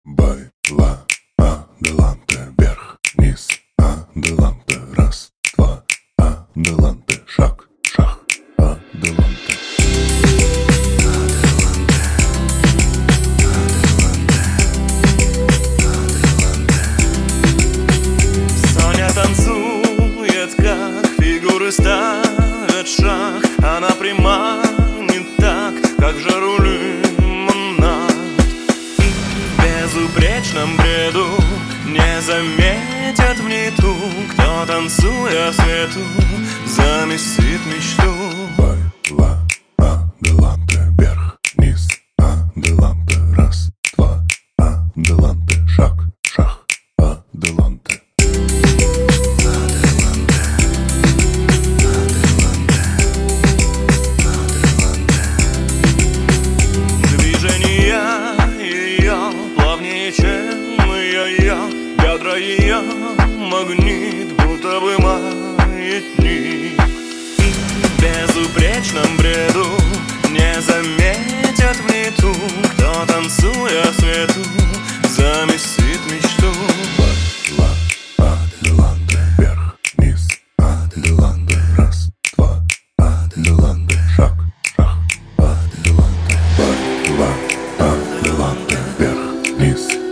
Байла, аделанте, вверх, вниз, аделанте, раз, два, аделанте, шаг, шаг, аделанте. Соня танцует, как фигуры ставят шаг. Она пряма не так, как же рулим она. В безупречном бреду не заметят в нету, кто, танцуя в свету, замесит мечту. Байла, аделанте, вверх, вниз, аделанте, раз, два, аделанте, шаг, шаг, аделанте. Движения ее плавнее, чем ее, бедра ее магнит, будто бы маятник. В безупречном бреду не заметят в нету, кто, танцуя в свету, замесит мечту. Байла, аделанте, вверх, вниз, аделанте, раз, два, аделанте, шаг, шаг, аделанте. Байла, аделанте, вверх, вниз,